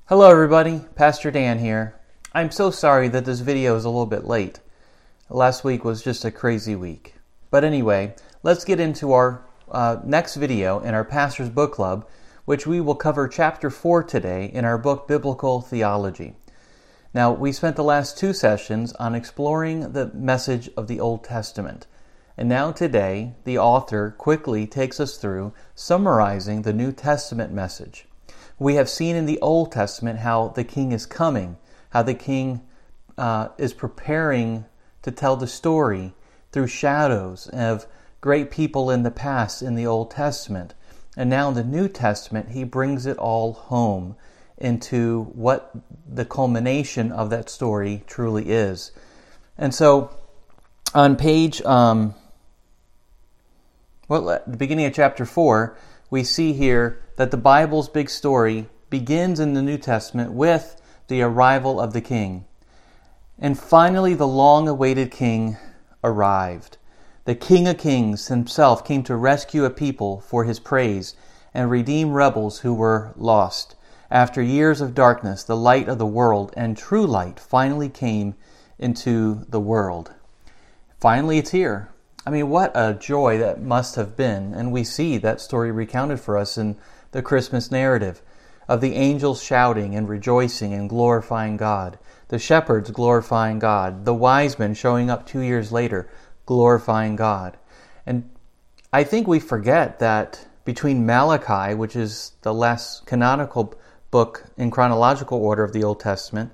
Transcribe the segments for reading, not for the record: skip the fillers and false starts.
Hello everybody, Pastor Dan here. I'm so sorry that this video is a little bit late. Last week was just a crazy week. But anyway, let's get into our next video in our Pastor's Book Club, which we will cover chapter 4 today in our book Biblical Theology. Now, we spent the last 2 sessions on exploring the message of the Old Testament. And now today, the author quickly takes us through summarizing the New Testament message. We have seen in the Old Testament how the king is coming, how the king is preparing to tell the story through shadows of great people in the past in the Old Testament. And now in the New Testament, he brings it all home into what the culmination of that story truly is. And so on page, at the beginning of chapter 4, we see here that the Bible's big story begins in the New Testament with the arrival of the king. And finally, the long-awaited king arrived. The King of Kings himself came to rescue a people for his praise and redeem rebels who were lost. After years of darkness, the light of the world and true light finally came into the world. Finally, it's here. I mean, what a joy that must have been. And we see that story recounted for us in the Christmas narrative of the angels shouting and rejoicing and glorifying God, the shepherds glorifying God, the wise men showing up 2 years later glorifying God. And I think we forget that between Malachi, which is the last canonical book in chronological order of the Old Testament,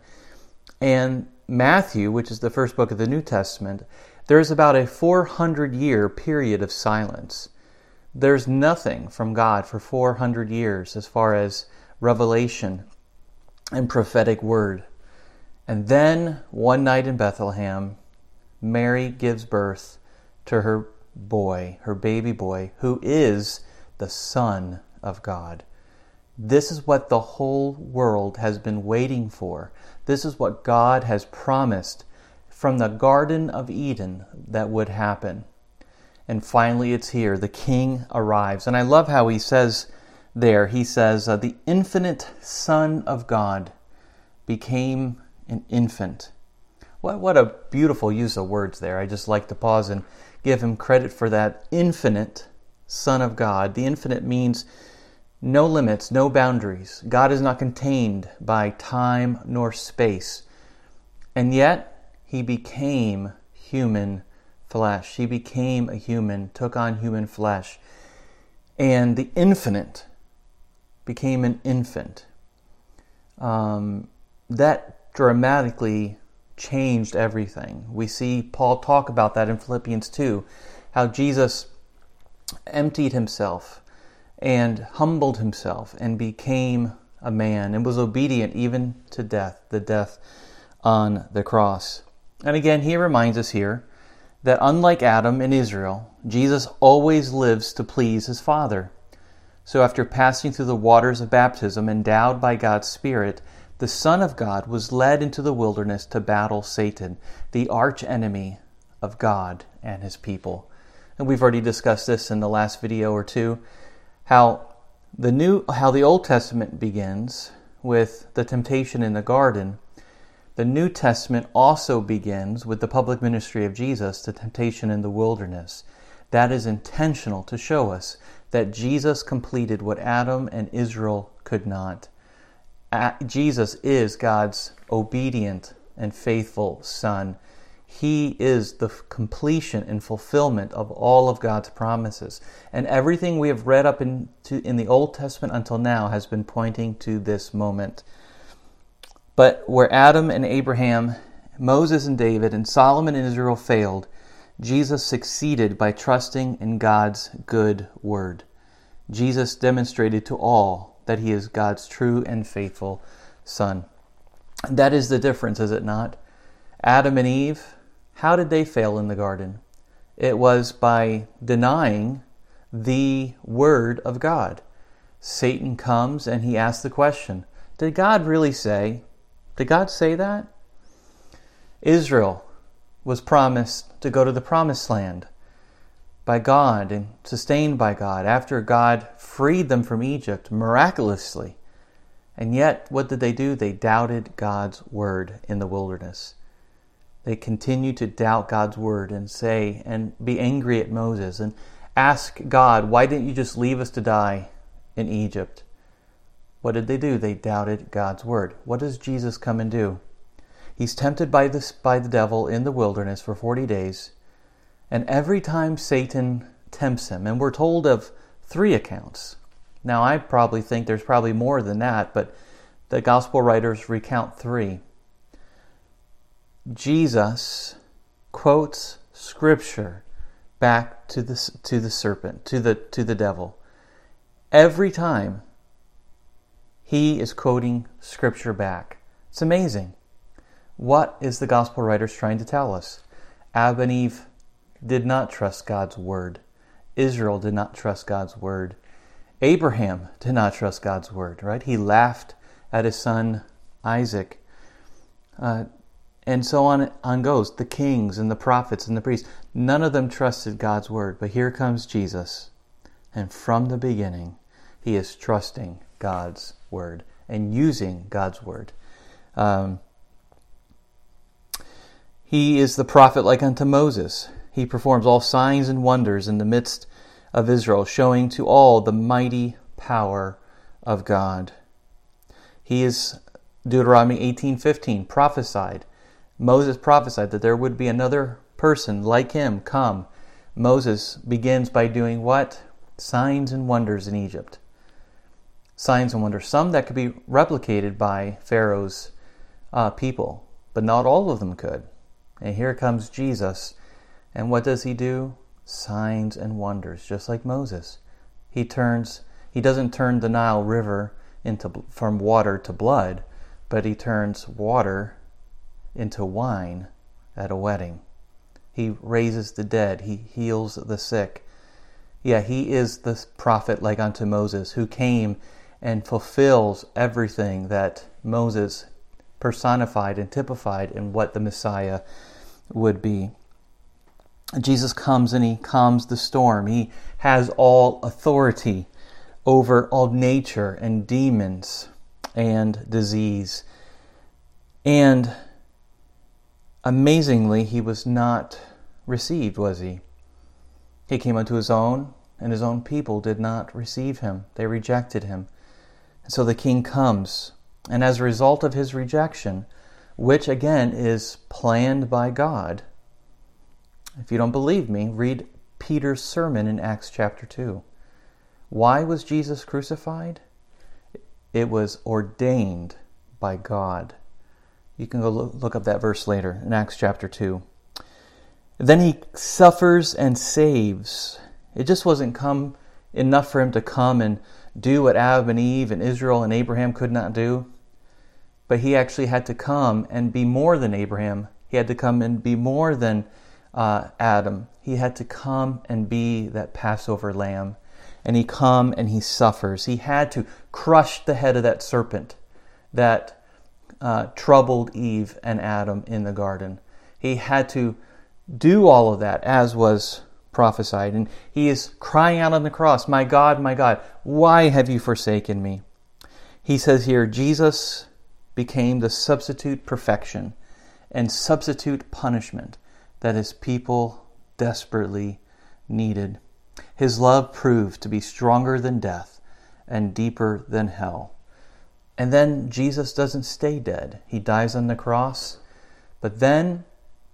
and Matthew, which is the first book of the New Testament, there's about a 400-year period of silence. There's nothing from God for 400 years as far as revelation and prophetic word. And then one night in Bethlehem, Mary gives birth to her boy, her baby boy, who is the Son of God. This is what the whole world has been waiting for. This is what God has promised from the Garden of Eden that would happen. And finally it's here. The King arrives. And I love how he says there, the infinite Son of God became an infant. What a beautiful use of words there. I just like to pause and give him credit for that. Infinite Son of God. The infinite means no limits, no boundaries. God is not contained by time nor space. And yet, he became human flesh. He became a human, took on human flesh. And the infinite became an infant. That dramatically changed everything. We see Paul talk about that in Philippians 2, how Jesus emptied himself and humbled himself and became a man and was obedient even to death, the death on the cross. And again, he reminds us here that unlike Adam and Israel, Jesus always lives to please his Father. So after passing through the waters of baptism, endowed by God's Spirit, the Son of God was led into the wilderness to battle Satan, the arch-enemy of God and his people. And we've already discussed this in the last video or two, how the Old Testament begins with the temptation in the garden. The New Testament also begins with the public ministry of Jesus, the temptation in the wilderness. That is intentional to show us that Jesus completed what Adam and Israel could not. Jesus is God's obedient and faithful Son. He is the completion and fulfillment of all of God's promises. And everything we have read up in the Old Testament until now has been pointing to this moment. But where Adam and Abraham, Moses and David, and Solomon and Israel failed, Jesus succeeded by trusting in God's good word. Jesus demonstrated to all that he is God's true and faithful Son. That is the difference, is it not? Adam and Eve, how did they fail in the garden? It was by denying the word of God. Satan comes and he asks the question, did God really say? Did God say that? Israel was promised to go to the promised land by God and sustained by God after God freed them from Egypt miraculously. And yet, what did they do? They doubted God's word in the wilderness. They continued to doubt God's word and say and be angry at Moses and ask God, why didn't you just leave us to die in Egypt? What did they do? They doubted God's word. What does Jesus come and do? He's tempted by the devil in the wilderness for 40 days. And every time Satan tempts him, and we're told of 3 accounts. Now, I probably think there's probably more than that, but the gospel writers recount 3. Jesus quotes Scripture back to the serpent, to the devil. Every time he is quoting Scripture back. It's amazing. What is the gospel writers trying to tell us? Adam and Eve did not trust God's word. Israel did not trust God's word. Abraham did not trust God's word, right? He laughed at his son Isaac. And so on goes. The kings and the prophets and the priests, none of them trusted God's word. But here comes Jesus. And from the beginning, he is trusting God's word and using God's word. He is the prophet like unto Moses. He performs all signs and wonders in the midst of Israel, showing to all the mighty power of God. He is, Deuteronomy 18:15, prophesied. Moses prophesied that there would be another person like him come. Moses begins by doing what? Signs and wonders in Egypt. Signs and wonders. Some that could be replicated by Pharaoh's people, but not all of them could. And here comes Jesus. And what does he do? Signs and wonders, just like Moses. He doesn't turn the Nile River from water to blood, but he turns water into wine at a wedding. He raises the dead. He heals the sick. Yeah, he is the prophet like unto Moses, who came and fulfills everything that Moses personified and typified in what the Messiah would be. Jesus comes and he calms the storm. He has all authority over all nature and demons and disease. And amazingly, he was not received, was he? He came unto his own, and his own people did not receive him. They rejected him. And so the king comes, and as a result of his rejection, which again is planned by God, if you don't believe me, read Peter's sermon in Acts chapter 2. Why was Jesus crucified? It was ordained by God. You can go look up that verse later in Acts chapter 2. Then he suffers and saves. It just wasn't enough for him to come and do what Adam and Eve and Israel and Abraham could not do. But he actually had to come and be more than Abraham. He had to come and be more than Adam. He had to come and be that Passover lamb. And he come and he suffers. He had to crush the head of that serpent that troubled Eve and Adam in the garden. He had to do all of that as was prophesied. And he is crying out on the cross, my God, why have you forsaken me? He says here, Jesus became the substitute perfection and substitute punishment that his people desperately needed. His love proved to be stronger than death and deeper than hell. And then Jesus doesn't stay dead. He dies on the cross, but then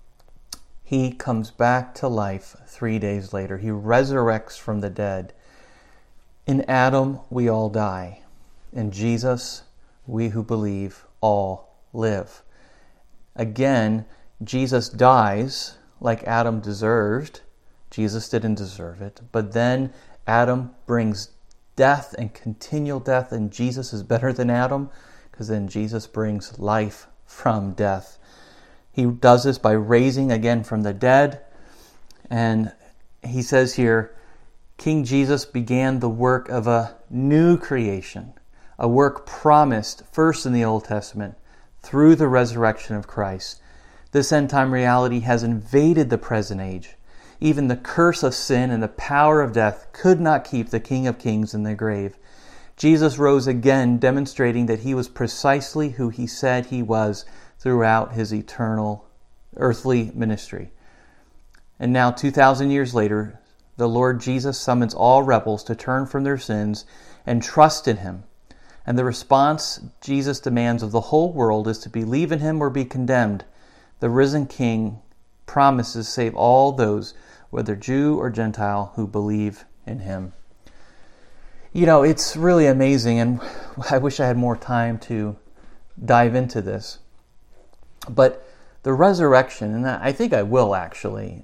he comes back to life 3 days later. He resurrects from the dead. In Adam, we all die. In Jesus, we who believe all live. Again, Jesus dies like Adam deserved. Jesus didn't deserve it. But then Adam brings death and continual death, and Jesus is better than Adam because then Jesus brings life from death. He does this by raising again from the dead. And he says here, King Jesus began the work of a new creation, a work promised first in the Old Testament through the resurrection of Christ. This end-time reality has invaded the present age. Even the curse of sin and the power of death could not keep the King of Kings in the grave. Jesus rose again, demonstrating that he was precisely who he said he was throughout his eternal earthly ministry. And now, 2,000 years later, the Lord Jesus summons all rebels to turn from their sins and trust in him. And the response Jesus demands of the whole world is to believe in him or be condemned. The risen King promises to save all those, whether Jew or Gentile, who believe in him. You know, it's really amazing, and I wish I had more time to dive into this. But the resurrection, and I think I will actually,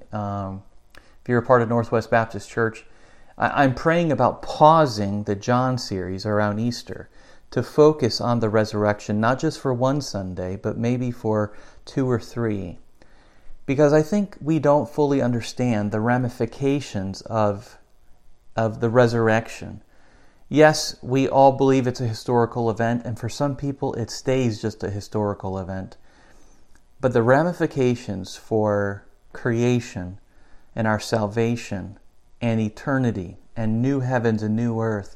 if you're a part of Northwest Baptist Church, I'm praying about pausing the John series around Easter to focus on the resurrection, not just for one Sunday, but maybe for 2 or 3. Because I think we don't fully understand the ramifications of the resurrection. Yes, we all believe it's a historical event, and for some people it stays just a historical event. But the ramifications for creation and our salvation and eternity and new heavens and new earth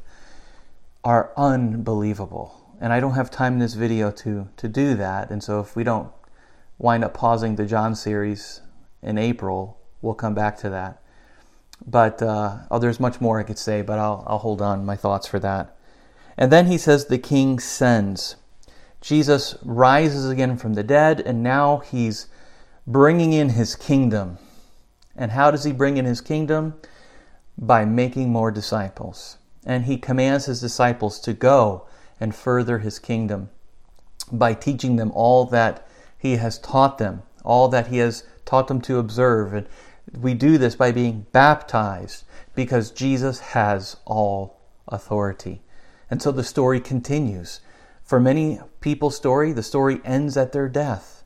are unbelievable. And I don't have time in this video to do that. And so if we don't wind up pausing the John series in April, we'll come back to that. But there's much more I could say, but I'll hold on my thoughts for that. And then he says the King sends. Jesus rises again from the dead, and now he's bringing in his kingdom. And how does he bring in his kingdom? By making more disciples. And he commands his disciples to go and further his kingdom by teaching them all that he has taught them, all that he has taught them to observe. And we do this by being baptized because Jesus has all authority. And so the story continues. For many people's story, the story ends at their death.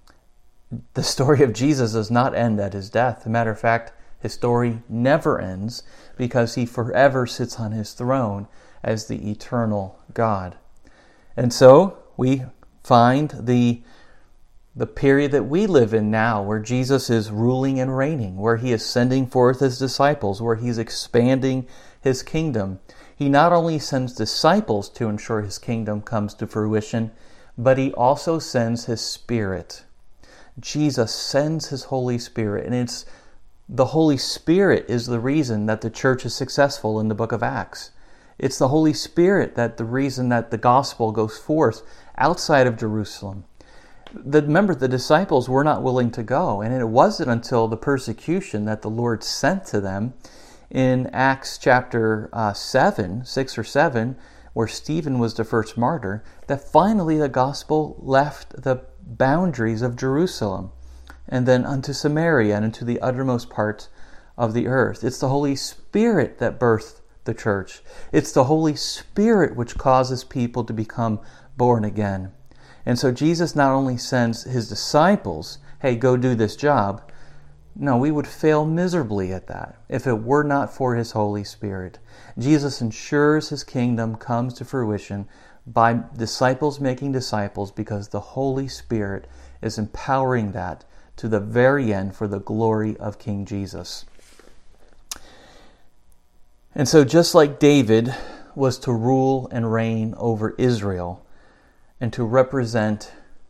The story of Jesus does not end at his death. As a matter of fact, his story never ends because he forever sits on his throne as the eternal God. And so we find the period that we live in now, where Jesus is ruling and reigning, where he is sending forth his disciples, where he's expanding his kingdom. He not only sends disciples to ensure his kingdom comes to fruition, but he also sends his Spirit. Jesus sends his Holy Spirit, and it's the Holy Spirit is the reason that the church is successful in the book of Acts. It's the Holy Spirit that the reason that the gospel goes forth outside of Jerusalem. Remember, the disciples were not willing to go, and it wasn't until the persecution that the Lord sent to them in Acts chapter 6 or 7, where Stephen was the first martyr, that finally the gospel left the boundaries of Jerusalem and then unto Samaria and into the uttermost parts of the earth. It's the Holy Spirit that birthed the church. It's the Holy Spirit which causes people to become born again. And so Jesus not only sends his disciples, hey, go do this job. No, we would fail miserably at that if it were not for his Holy Spirit. Jesus ensures his kingdom comes to fruition by disciples making disciples because the Holy Spirit is empowering that to the very end for the glory of King Jesus. And so just like David was to rule and reign over Israel and to represent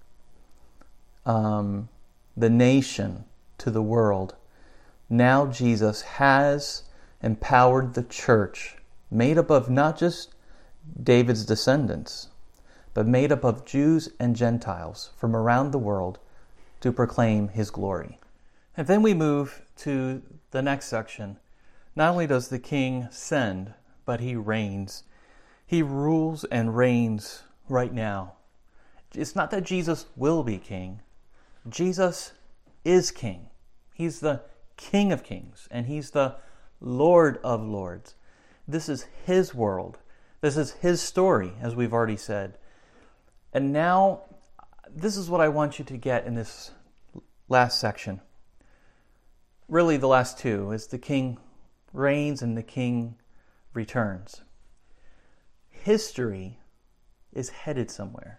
the nation to the world, now Jesus has empowered the church, made up of not just David's descendants, but made up of Jews and Gentiles from around the world to proclaim his glory. And then we move to the next section. Not only does the king send, but he reigns. He rules and reigns right now. It's not that Jesus will be king. Jesus is king. He's the King of Kings, and he's the Lord of Lords. This is his world. This is his story, as we've already said. And now, this is what I want you to get in this last section. Really, the last two is the king reigns and the king returns. History is headed somewhere.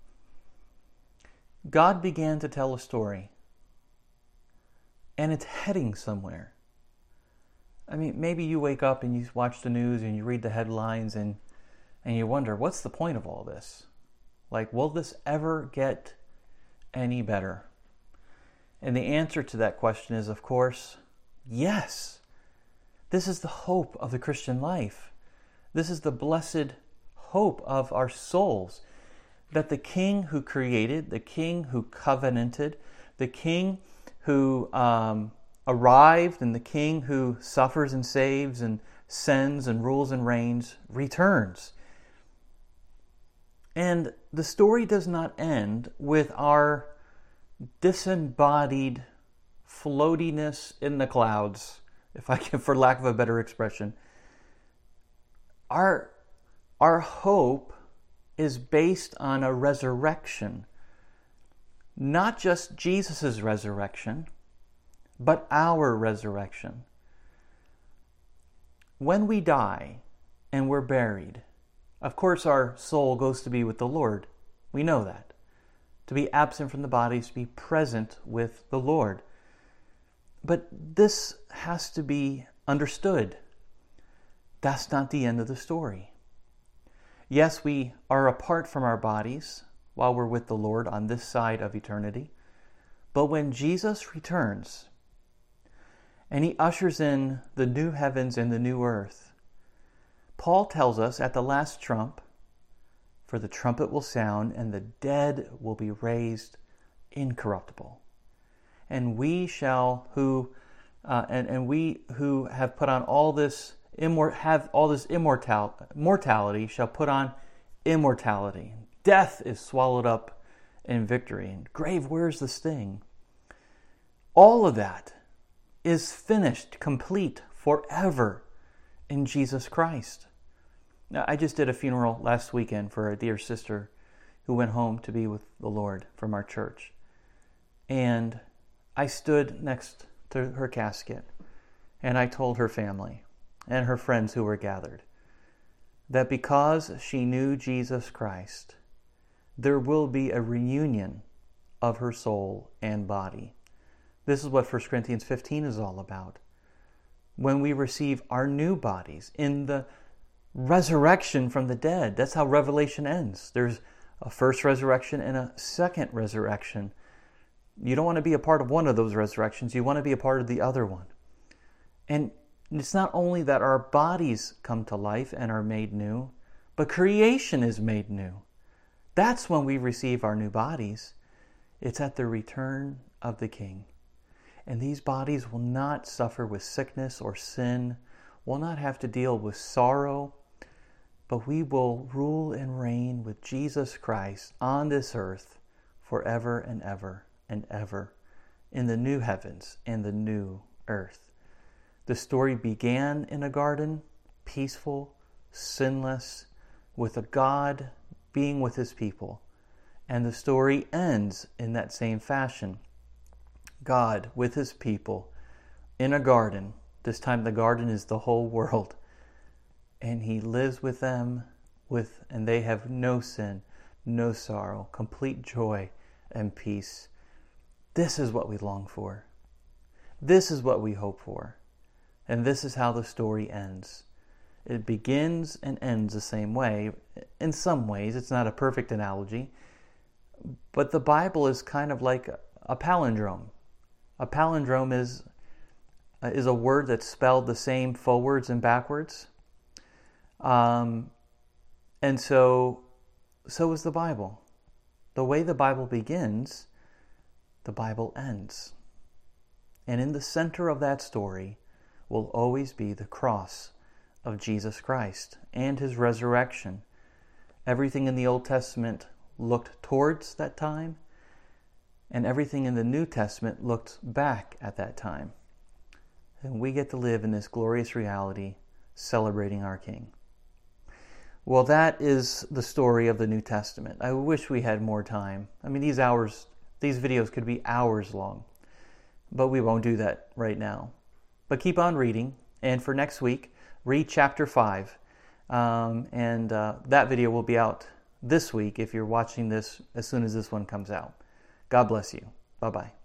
God began to tell a story, and it's heading somewhere. I mean, maybe you wake up and you watch the news and you read the headlines and And you wonder, what's the point of all this? Like, will this ever get any better? And the answer to that question is, of course, yes. This is the hope of the Christian life. This is the blessed hope of our souls, that the King who created, the King who covenanted, the King who arrived, and the King who suffers and saves and sends and rules and reigns, returns. And the story does not end with our disembodied floatiness in the clouds, if I can, for lack of a better expression. Our hope is based on a resurrection. Not just Jesus' resurrection, but our resurrection. When we die and we're buried, of course our soul goes to be with the Lord. We know that. To be absent from the body is to be present with the Lord. But this has to be understood. That's not the end of the story. Yes, we are apart from our bodies while we're with the Lord on this side of eternity. But when Jesus returns and he ushers in the new heavens and the new earth, Paul tells us at the last trump, for the trumpet will sound and the dead will be raised incorruptible. And we shall we who have put on all this mortality shall put on immortality. Death is swallowed up in victory. And grave, where's the sting? All of that is finished, complete, forever in Jesus Christ. Now, I just did a funeral last weekend for a dear sister who went home to be with the Lord from our church. And I stood next to her casket and I told her family and her friends who were gathered that because she knew Jesus Christ, there will be a reunion of her soul and body. This is what 1 Corinthians 15 is all about. When we receive our new bodies in the resurrection from the dead. That's how Revelation ends. There's a first resurrection and a second resurrection. You don't want to be a part of one of those resurrections. You want to be a part of the other one. And it's not only that our bodies come to life and are made new, but creation is made new. That's when we receive our new bodies. It's at the return of the King. And these bodies will not suffer with sickness or sin, will not have to deal with sorrow, but we will rule and reign with Jesus Christ on this earth forever and ever and ever in the new heavens and the new earth. The story began in a garden, peaceful, sinless, with a God being with his people. And the story ends in that same fashion. God with his people in a garden. This time the garden is the whole world. And he lives with them, and they have no sin, no sorrow, complete joy and peace. This is what we long for. This is what we hope for. And this is how the story ends. It begins and ends the same way. In some ways, it's not a perfect analogy, but the Bible is kind of like a palindrome. A palindrome is a word that's spelled the same forwards and backwards. And so is the Bible. The way the Bible begins, the Bible ends. And in the center of that story will always be the cross of Jesus Christ and his resurrection. Everything in the Old Testament looked towards that time, and everything in the New Testament looked back at that time. And we get to live in this glorious reality, celebrating our King. Well, that is the story of the New Testament. I wish we had more time. I mean, these videos could be hours long, but we won't do that right now. But keep on reading, and for next week, read chapter 5. That video will be out this week if you're watching this as soon as this one comes out. God bless you. Bye-bye.